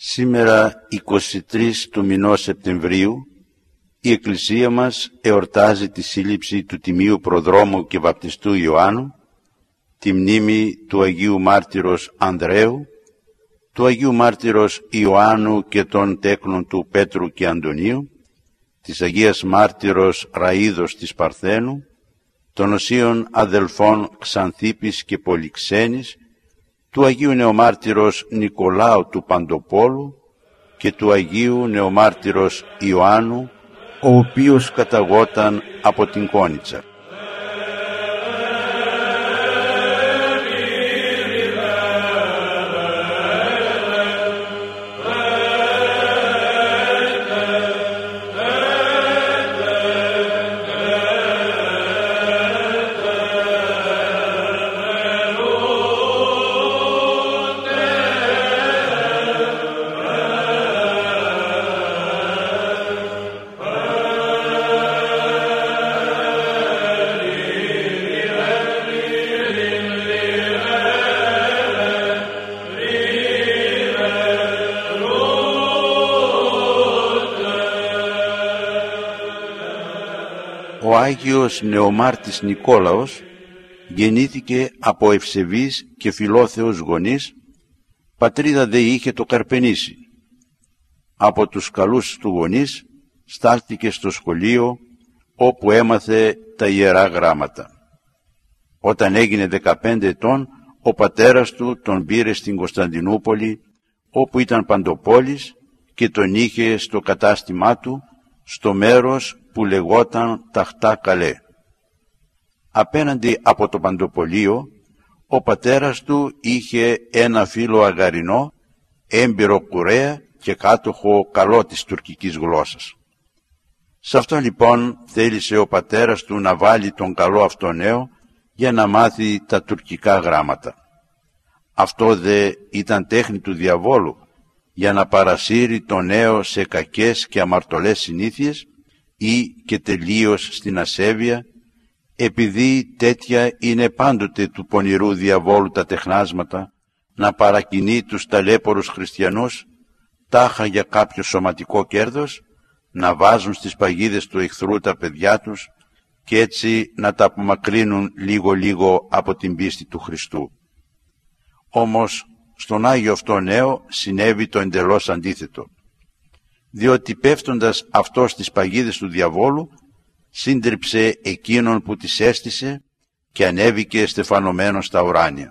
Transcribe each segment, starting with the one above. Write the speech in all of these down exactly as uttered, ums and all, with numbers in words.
Σήμερα εικοστή τρίτη του μηνός Σεπτεμβρίου η Εκκλησία μας εορτάζει τη σύλληψη του Τιμίου Προδρόμου και Βαπτιστού Ιωάννου, τη μνήμη του Αγίου Μάρτυρος Ανδρέου, του Αγίου Μάρτυρος Ιωάννου και των τέκνων του Πέτρου και Αντωνίου, της Αγίας Μάρτυρος Ραΐδος της Παρθένου, των Οσίων Αδελφών Ξανθίπης και Πολυξένης, του Αγίου Νεομάρτυρος Νικολάου του Παντοπόλου και του Αγίου Νεομάρτυρος Ιωάννου, ο οποίος καταγόταν από την Κόνιτσα. Ο Άγιος Νεομάρτης Νικόλαος γεννήθηκε από ευσεβείς και φιλόθεους γονείς, πατρίδα δε είχε το Καρπενήσι. Από τους καλούς του γονείς στάλθηκε στο σχολείο, όπου έμαθε τα Ιερά Γράμματα. Όταν έγινε δεκαπέντε ετών, ο πατέρας του τον πήρε στην Κωνσταντινούπολη, όπου ήταν παντοπόλης, και τον είχε στο κατάστημά του, στο μέρος που λεγόταν Ταχτά Καλέ. Απέναντι από το παντοπολείο, ο πατέρας του είχε ένα φίλο αγαρινό, έμπειρο κουρέα και κάτοχο καλό της τουρκικής γλώσσας. Σε αυτό λοιπόν θέλησε ο πατέρας του να βάλει τον καλό αυτό νέο για να μάθει τα τουρκικά γράμματα. Αυτό δε ήταν τέχνη του διαβόλου, για να παρασύρει το νέο σε κακές και αμαρτωλές συνήθειες ή και τελείως στην ασέβεια, επειδή τέτοια είναι πάντοτε του πονηρού διαβόλου τα τεχνάσματα, να παρακινεί τους ταλέπορους χριστιανούς τάχα για κάποιο σωματικό κέρδος, να βάζουν στις παγίδες του εχθρού τα παιδιά τους και έτσι να τα απομακρύνουν λίγο-λίγο από την πίστη του Χριστού. Όμως στον Άγιο αυτό νέο συνέβη το εντελώς αντίθετο, διότι πέφτοντας αυτό στις παγίδες του διαβόλου, σύντριψε εκείνον που τις έστησε και ανέβηκε στεφανωμένος στα ουράνια.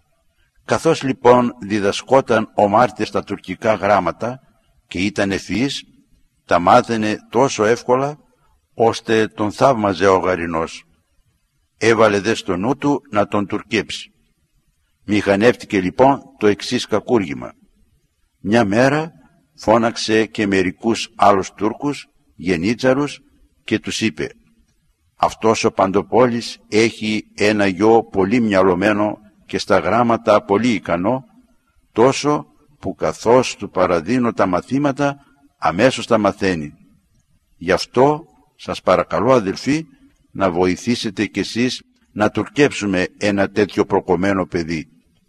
Καθώς λοιπόν διδασκόταν ο μάρτυρας τα τουρκικά γράμματα και ήταν ευφυής, τα μάθαινε τόσο εύκολα, ώστε τον θαύμαζε ο γαρινός. Έβαλε δε στο νου του να τον τουρκέψει. Μηχανεύτηκε λοιπόν το εξής κακούργημα. Μια μέρα φώναξε και μερικούς άλλους Τούρκους, γενίτσαρους, και τους είπε: «Αυτός ο Παντοπόλης έχει ένα γιο πολύ μυαλωμένο και στα γράμματα πολύ ικανό, τόσο που καθώς του παραδίνω τα μαθήματα αμέσως τα μαθαίνει. Γι' αυτό σας παρακαλώ αδελφοί να βοηθήσετε κι εσείς να τουρκέψουμε ένα τέτοιο προκομμένο παιδί».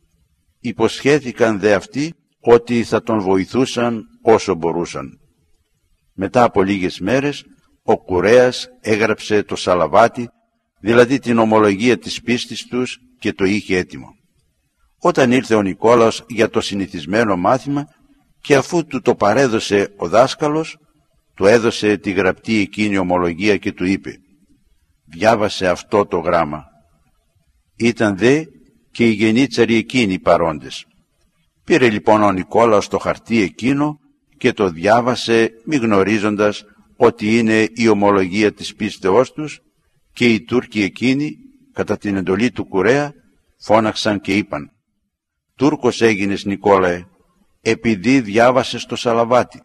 Υποσχέθηκαν δε αυτοί ότι θα τον βοηθούσαν όσο μπορούσαν. Μετά από λίγες μέρες ο κουρέας έγραψε το Σαλαβάτι, δηλαδή την ομολογία της πίστης τους, και το είχε έτοιμο. Όταν ήρθε ο Νικόλαος για το συνηθισμένο μάθημα και αφού του το παρέδωσε ο δάσκαλος, του έδωσε τη γραπτή εκείνη ομολογία και του είπε: «Διάβασε αυτό το γράμμα». Ήταν δε και οι γενίτσαροι εκείνοι παρόντες. Πήρε λοιπόν ο Νικόλαος το χαρτί εκείνο και το διάβασε, μη γνωρίζοντας ότι είναι η ομολογία της πίστεώς τους, και οι Τούρκοι εκείνοι, κατά την εντολή του κουρέα, φώναξαν και είπαν: «Τούρκος έγινες, Νικόλαε, επειδή διάβασες το Σαλαβάτι».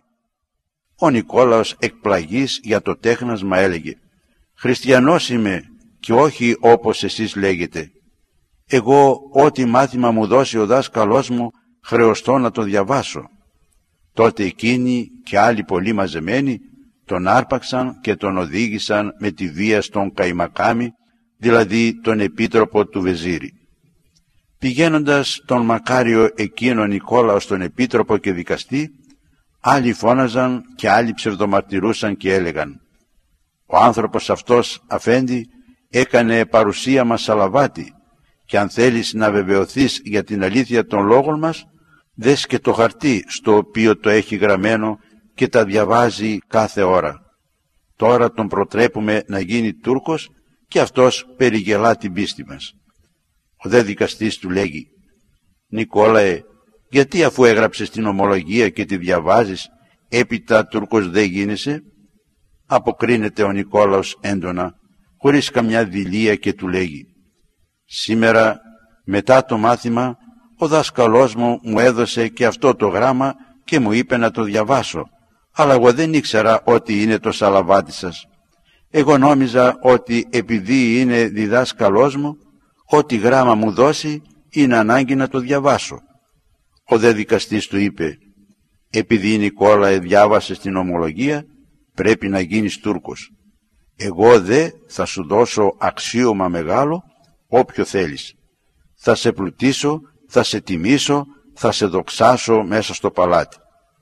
Ο Νικόλαος εκπλαγής για το τέχνασμα έλεγε: «Χριστιανός είμαι και όχι όπως εσείς λέγετε. Εγώ ό,τι μάθημα μου δώσει ο δάσκαλός μου χρεωστώ να το διαβάσω». Τότε εκείνοι και άλλοι πολύ μαζεμένοι τον άρπαξαν και τον οδήγησαν με τη βία στον Καϊμακάμι, δηλαδή τον επίτροπο του Βεζίρη. Πηγαίνοντας τον μακάριο εκείνο Νικόλαο στον επίτροπο και δικαστή, Άλλοι φώναζαν και άλλοι ψευδομαρτυρούσαν και έλεγαν: «Ο άνθρωπος αυτός, αφέντη, έκανε παρουσία μας σαλαβάτη, και αν θέλεις να βεβαιωθείς για την αλήθεια των λόγων μας, δες και το χαρτί στο οποίο το έχει γραμμένο και τα διαβάζει κάθε ώρα. Τώρα τον προτρέπουμε να γίνει Τούρκος και αυτός περιγελά την πίστη μας». Ο δε δικαστής του λέγει: «Νικόλαε, γιατί αφού έγραψες την ομολογία και τη διαβάζεις, έπειτα Τούρκος δεν γίνεσαι?» Αποκρίνεται ο Νικόλαος έντονα, χωρίς καμιά δειλία, και του λέγει: «Σήμερα, μετά το μάθημα, ο δάσκαλός μου μου έδωσε και αυτό το γράμμα και μου είπε να το διαβάσω, αλλά εγώ δεν ήξερα ότι είναι το σαλαβάτι σας. Εγώ νόμιζα ότι επειδή είναι διδάσκαλός μου, ό,τι γράμμα μου δώσει είναι ανάγκη να το διαβάσω». Ο δε δικαστής του είπε: «Επειδή Νικόλαε διάβασες την ομολογία, πρέπει να γίνεις Τούρκος. Εγώ δε θα σου δώσω αξίωμα μεγάλο, όποιο θέλεις. Θα σε πλουτίσω, θα σε τιμήσω, θα σε δοξάσω μέσα στο παλάτι».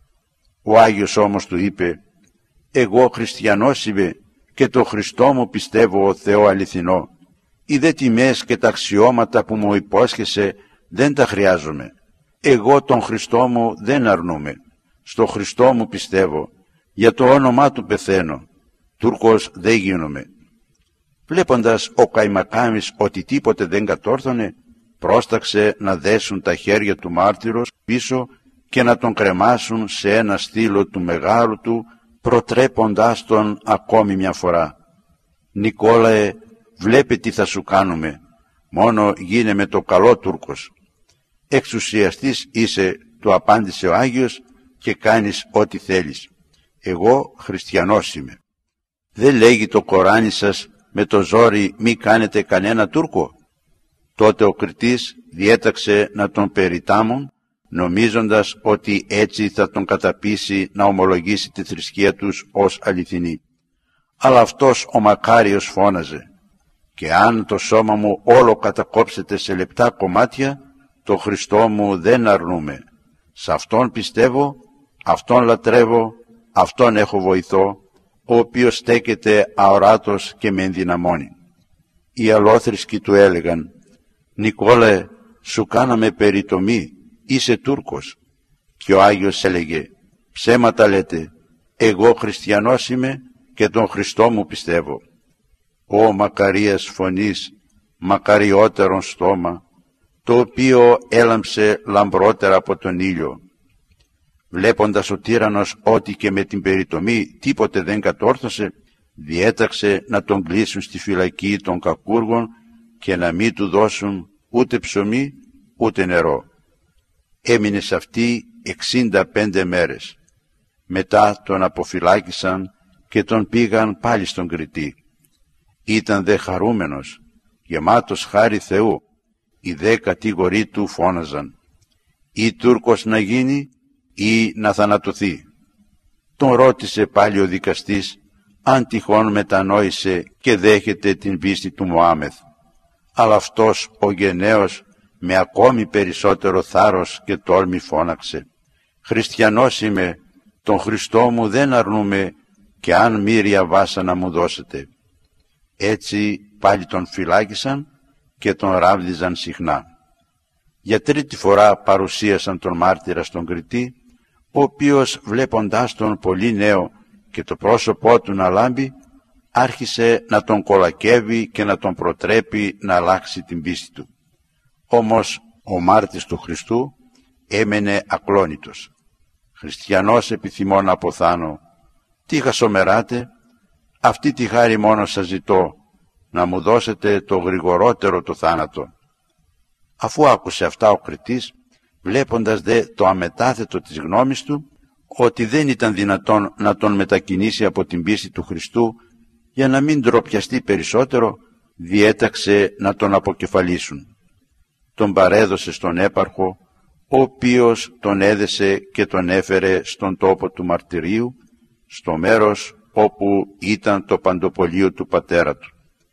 Ο Άγιος όμως του είπε: «Εγώ χριστιανός είμαι και το Χριστό μου πιστεύω ο Θεό αληθινό. Οι δε τιμές και τα αξιώματα που μου υπόσχεσαι δεν τα χρειάζομαι. Εγώ τον Χριστό μου δεν αρνούμαι. Στο Χριστό μου πιστεύω. Για το όνομά του πεθαίνω. Τούρκος δεν γίνομαι». Βλέποντας ο Καϊμακάμης ότι τίποτε δεν κατόρθωνε, πρόσταξε να δέσουν τα χέρια του μάρτυρος πίσω και να τον κρεμάσουν σε ένα στήλο του μεγάλου του, προτρέποντάς τον ακόμη μια φορά: «Νικόλαε, βλέπε τι θα σου κάνουμε, μόνο γίνε με το καλό Τούρκος». «Εξουσιαστής είσαι», του απάντησε ο Άγιος, «και κάνεις ό,τι θέλεις. Εγώ χριστιανός είμαι. Δεν λέγει το Κοράνι σας με το ζόρι μη κάνετε κανένα Τούρκο?» Τότε ο κριτής διέταξε να τον περιτάμουν, νομίζοντας ότι έτσι θα τον καταπείσει να ομολογήσει τη θρησκεία τους ως αληθινή. Αλλά αυτός ο μακάριος φώναζε: «Και αν το σώμα μου όλο κατακόψετε σε λεπτά κομμάτια, το Χριστό μου δεν αρνούμε. Σ' Αυτόν πιστεύω, Αυτόν λατρεύω, Αυτόν έχω βοηθό, ο οποίος στέκεται αοράτος και με ενδυναμώνει». Οι αλλόθρησκοι του έλεγαν: «Νικόλαε, σου κάναμε περιτομή, είσαι Τούρκος». Και ο Άγιος έλεγε: «Ψέματα λέτε, εγώ χριστιανός είμαι και τον Χριστό μου πιστεύω». Ω μακαρίας φωνής, μακαριότερον στόμα, το οποίο έλαμψε λαμπρότερα από τον ήλιο. Βλέποντας ο τύραννος ότι και με την περιτομή τίποτε δεν κατόρθωσε, διέταξε να τον κλείσουν στη φυλακή των κακούργων και να μην του δώσουν ούτε ψωμί ούτε νερό. Έμεινε σε αυτή εξήντα πέντε μέρες. Μετά τον αποφυλάκησαν και τον πήγαν πάλι στον Κρητή. Ήταν δε χαρούμενος, γεμάτος χάρη Θεού. Οι δε κατηγοροί του φώναζαν: «Ή Τούρκος να γίνει ή να θανατωθεί». Τον ρώτησε πάλι ο δικαστής αν τυχόν μετανόησε και δέχεται την πίστη του Μωάμεθ. Αλλά αυτός ο γενναίος με ακόμη περισσότερο θάρρος και τόλμη φώναξε: «Χριστιανός είμαι, τον Χριστό μου δεν αρνούμε, και αν μύρια βάσανα μου δώσετε». Έτσι πάλι τον φυλάκισαν και τον ράβδιζαν συχνά. Για τρίτη φορά παρουσίασαν τον μάρτυρα στον Κρητή, ο οποίος βλέποντάς τον πολύ νέο και το πρόσωπό του να λάμπει, άρχισε να τον κολακεύει και να τον προτρέπει να αλλάξει την πίστη του. Όμως ο μάρτης του Χριστού έμενε ακλόνητος. «Χριστιανός επιθυμώ να αποθάνω. Τι χασομεράτε? Αυτή τη χάρη μόνο σας ζητώ, να μου δώσετε το γρηγορότερο το θάνατο». Αφού άκουσε αυτά ο Κρητής, βλέποντας δε το αμετάθετο της γνώμης του, ότι δεν ήταν δυνατόν να τον μετακινήσει από την πίστη του Χριστού, για να μην ντροπιαστεί περισσότερο, διέταξε να τον αποκεφαλίσουν. Τον παρέδωσε στον έπαρχο, ο οποίος τον έδεσε και τον έφερε στον τόπο του μαρτυρίου, στο μέρος όπου ήταν το παντοπολείο του πατέρα του.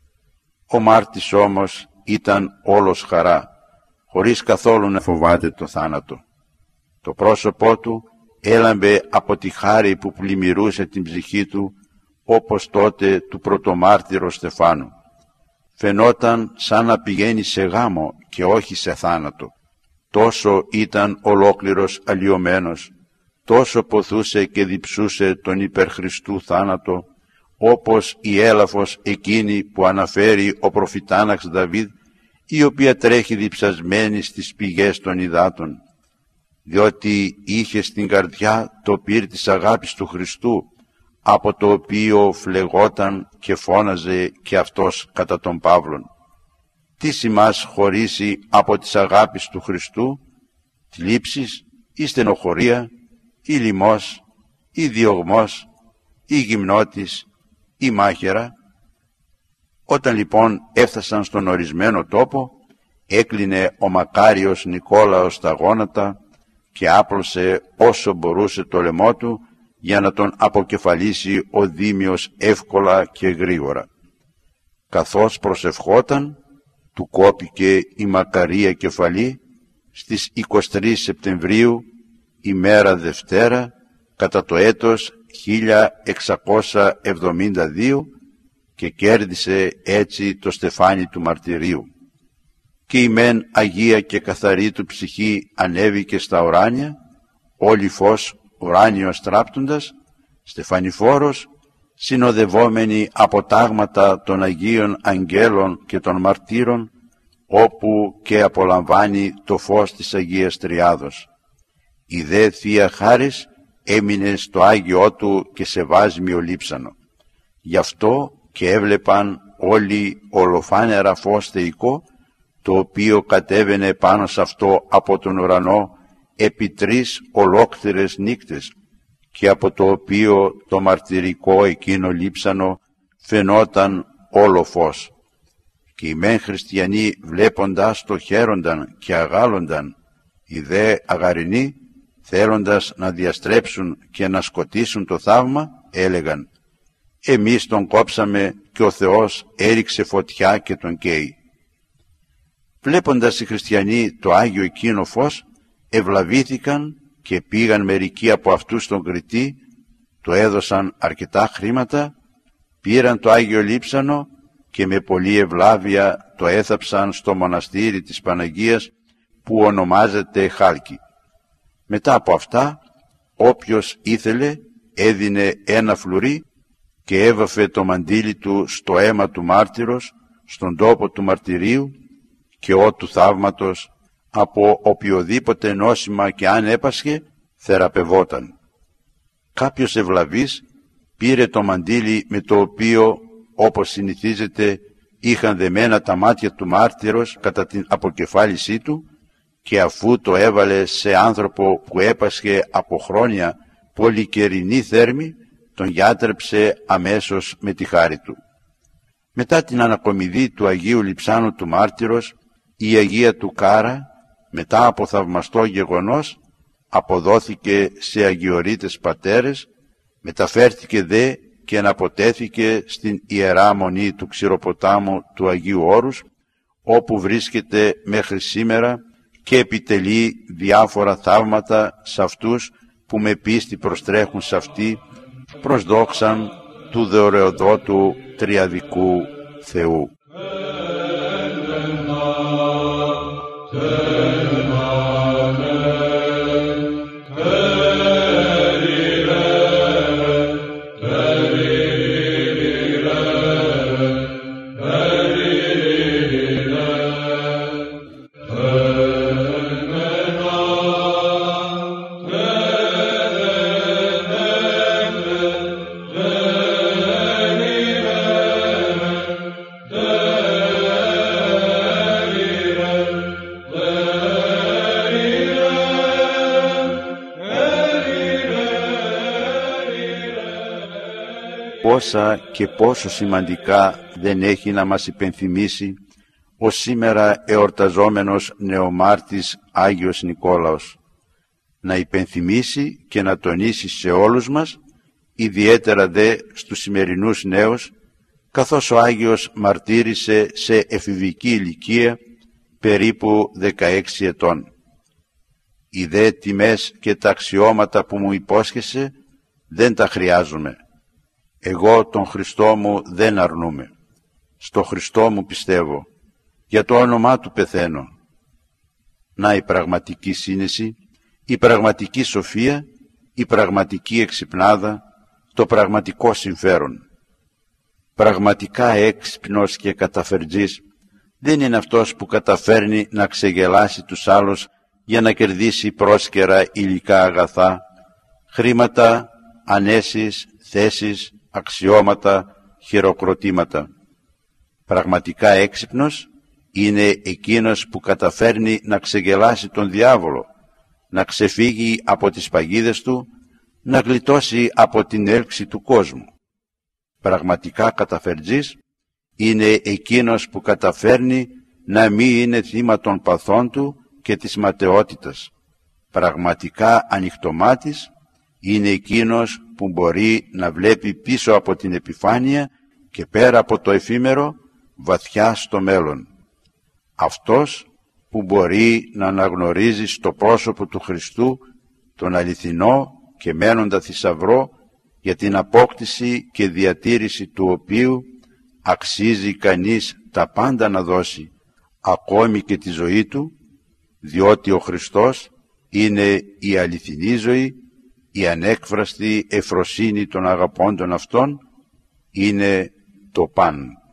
Ο μάρτης όμως ήταν όλος χαρά, χωρίς καθόλου να φοβάται το θάνατο. Το πρόσωπό του έλαμπε από τη χάρη που πλημμυρούσε την ψυχή του, όπως τότε του πρωτομάρτυρου Στεφάνου. Φαινόταν σαν να πηγαίνει σε γάμο και όχι σε θάνατο. Τόσο ήταν ολόκληρος αλλοιωμένος, τόσο ποθούσε και διψούσε τον υπερχριστού θάνατο, όπως η έλαφος εκείνη που αναφέρει ο προφητάναξ Δαβίδ, η οποία τρέχει διψασμένη στις πηγές των υδάτων, διότι είχε στην καρδιά το πυρ της αγάπης του Χριστού, από το οποίο φλεγόταν και φώναζε και αυτός κατά τον Παύλον. Τι σημάς χωρίσει από της αγάπης του Χριστού? Θλίψεις ή στενοχωρία ή λιμός ή διωγμός ή γυμνότης ή μάχαιρα? Όταν λοιπόν έφτασαν στον ορισμένο τόπο, έκλεινε ο μακάριος Νικόλαος τα γόνατα και άπλωσε όσο μπορούσε το λαιμό του για να τον αποκεφαλίσει ο Δήμιος εύκολα και γρήγορα. Καθώς προσευχόταν, του κόπηκε η μακαρία κεφαλή στις είκοσι τρεις Σεπτεμβρίου, ημέρα Δευτέρα, κατά το έτος χίλια εξακόσια εβδομήντα δύο, και κέρδισε έτσι το στεφάνι του μαρτυρίου. Και η μεν αγία και καθαρή του ψυχή ανέβηκε στα ουράνια, όλη φως ουράνιος τράπτοντας, στεφανιφόρος, συνοδευόμενη από τάγματα των Αγίων Αγγέλων και των Μαρτύρων, όπου και απολαμβάνει το φως της Αγίας Τριάδος. Η δε Θεία Χάρις έμεινε στο Άγιό του και σε βάσμιο λείψανο. Γι' αυτό και έβλεπαν όλοι ολοφάνερα φως θεϊκό, το οποίο κατέβαινε πάνω σε αυτό από τον ουρανό επί τρεις ολόκληρες νύκτες, και από το οποίο το μαρτυρικό εκείνο λείψανο φαινόταν όλο φως. Και οι μεν χριστιανοί βλέποντας το χαίρονταν και αγάλονταν, οι δε αγαρινοί θέλοντας να διαστρέψουν και να σκοτήσουν το θαύμα έλεγαν: «Εμείς τον κόψαμε και ο Θεός έριξε φωτιά και τον καίει». Βλέποντας οι χριστιανοί το Άγιο εκείνο φως, ευλαβήθηκαν και πήγαν μερικοί από αυτούς στον Κρητή, το έδωσαν αρκετά χρήματα, πήραν το Άγιο Λείψανο και με πολλή ευλάβεια το έθαψαν στο μοναστήρι της Παναγίας που ονομάζεται Χάλκη. Μετά από αυτά, όποιος ήθελε έδινε ένα φλουρί και έβαφε το μαντίλι του στο αίμα του μάρτυρος, στον τόπο του μαρτυρίου, και ό του θαύματος από οποιοδήποτε νόσημα και αν έπασχε θεραπευόταν. Κάποιος ευλαβής πήρε το μαντίλι με το οποίο, όπως συνηθίζεται, είχαν δεμένα τα μάτια του μάρτυρος κατά την αποκεφάλισή του, και αφού το έβαλε σε άνθρωπο που έπασχε από χρόνια πολυκαιρινή θέρμη, τον γιάτρεψε αμέσως με τη χάρη του. Μετά την ανακομιδή του Αγίου Λειψάνου του μάρτυρος, η Αγία του Κάρα, μετά από θαυμαστό γεγονός, αποδόθηκε σε αγιορείτες πατέρες, μεταφέρθηκε δε και αναποτέθηκε στην Ιερά Μονή του Ξηροποτάμου του Αγίου Όρους, όπου βρίσκεται μέχρι σήμερα και επιτελεί διάφορα θαύματα σε αυτούς που με πίστη προστρέχουν σε αυτή, προς δόξαν του δεορεοδότου τριαδικού Θεού. Πόσα και πόσο σημαντικά δεν έχει να μας υπενθυμίσει ο σήμερα εορταζόμενος νεομάρτης Άγιος Νικόλαος, να υπενθυμίσει και να τονίσει σε όλους μας, ιδιαίτερα δε στους σημερινούς νέους, καθώς ο Άγιος μαρτύρησε σε εφηβική ηλικία περίπου δεκαέξι ετών. οι δε τιμές και τα αξιώματα που μου υπόσχεσαι δεν τα χρειάζομαι. Εγώ τον Χριστό μου δεν αρνούμαι. Στο Χριστό μου πιστεύω. Για το όνομά του πεθαίνω. Να η πραγματική σύνεση, η πραγματική σοφία, η πραγματική εξυπνάδα, το πραγματικό συμφέρον. Πραγματικά έξυπνος και καταφερτζής δεν είναι αυτός που καταφέρνει να ξεγελάσει τους άλλους για να κερδίσει πρόσκαιρα υλικά αγαθά, χρήματα, ανέσεις, θέσεις, αξιώματα, χειροκροτήματα. Πραγματικά έξυπνος είναι εκείνος που καταφέρνει να ξεγελάσει τον διάβολο, να ξεφύγει από τις παγίδες του, να γλιτώσει από την έλξη του κόσμου. Πραγματικά καταφερτζής είναι εκείνος που καταφέρνει να μην είναι θύμα των παθών του και της ματαιότητας. Πραγματικά ανοιχτομάτης είναι εκείνος που μπορεί να βλέπει πίσω από την επιφάνεια και πέρα από το εφήμερο βαθιά στο μέλλον. Αυτός που μπορεί να αναγνωρίζει στο πρόσωπο του Χριστού τον αληθινό και μένοντα θησαυρό για την απόκτηση και διατήρηση του οποίου αξίζει κανείς τα πάντα να δώσει, ακόμη και τη ζωή του, διότι ο Χριστός είναι η αληθινή ζωή, η ανέκφραστη ευφροσύνη των αγαπώντων αυτών, είναι το παν.